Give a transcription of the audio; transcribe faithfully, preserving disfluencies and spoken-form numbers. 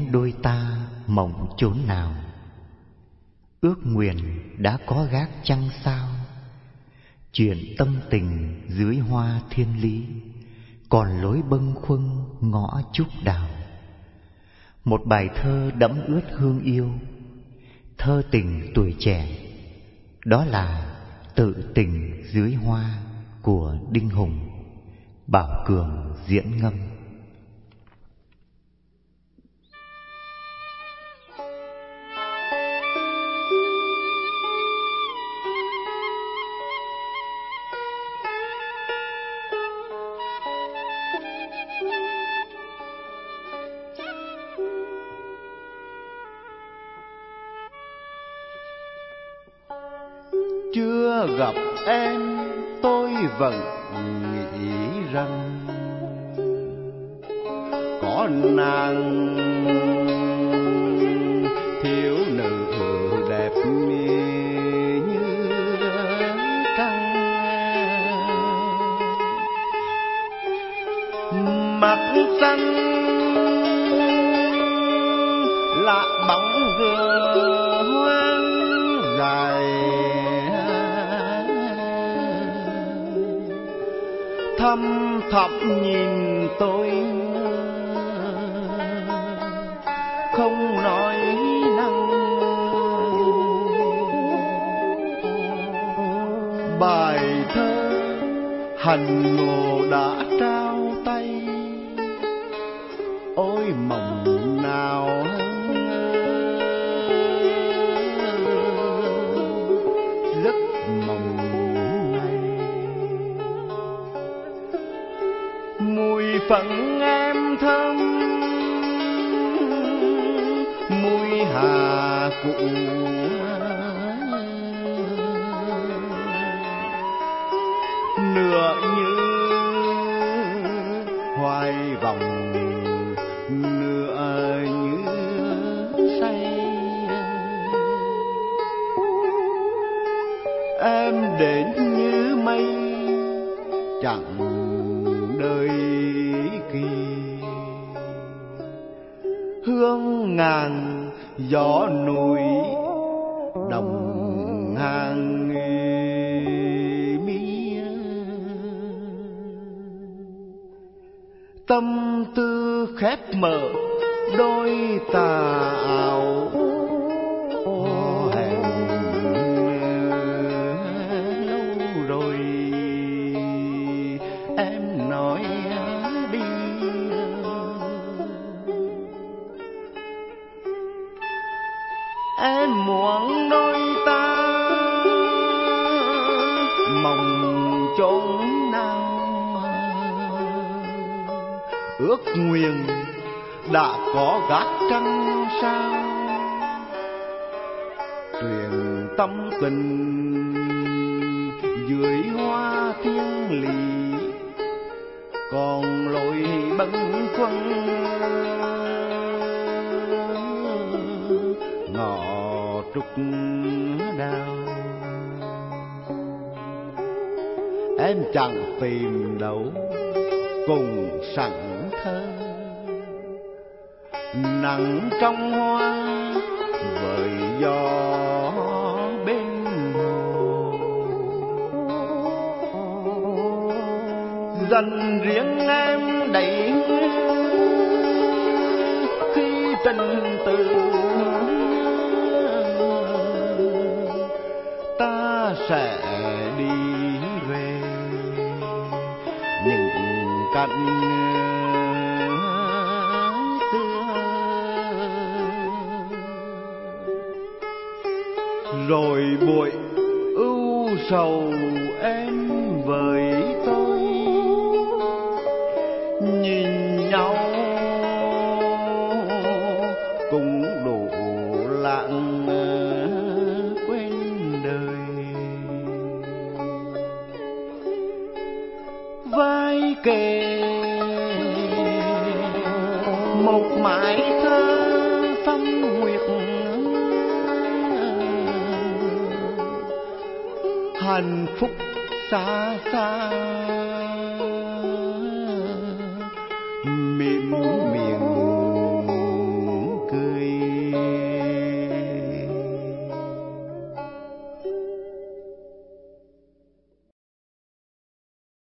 đôi ta mộng chốn nào? Ước nguyện đã có gác chăng sao? Chuyện tâm tình dưới hoa thiên lý, còn lối bâng khuâng ngõ trúc đào. Một bài thơ đẫm ướt hương yêu, thơ tình tuổi trẻ. Đó là Tự tình dưới hoa của Đinh Hùng, Bảo Cường diễn ngâm. Chưa gặp em tôi vẫn nghĩ rằng có nàng thiếu nữ đẹp như trăng, mặt xanh lạ bóng gờ hoang dài, thăm thẳm nhìn tôi không nói năng. Bài thơ hành ngộ đã trao tay, ôi mộng nào giấc mộng này. Mùi phận em thơm, mùi hà cụ, nửa như hoài vòng, nửa như say. Em đến như mây chẳng đời kỳ, hương ngàn gió núi đồng hàng mi. Tâm tư khép mở đôi tà ảo, hẹn lâu rồi em nói đi. Em muốn đôi ta mong chốn nào, ước nguyện đã có gác trăng sao. Truyền tâm tình dưới hoa thiên lý, còn lối bâng khuâng ngõ trúc đào. Em chẳng tìm đâu cùng sẵn thơ, nắng trong hoa với gió bên hồ. Dành riêng em đầy khi tình từ ta sẽ đi về những cánh xưa. Rồi buổi ưu sầu em với tôi nhìn nhau cũng đủ lãng quên đời. Vai kề một mái thơ phong nguyệt, hạnh phúc xa xa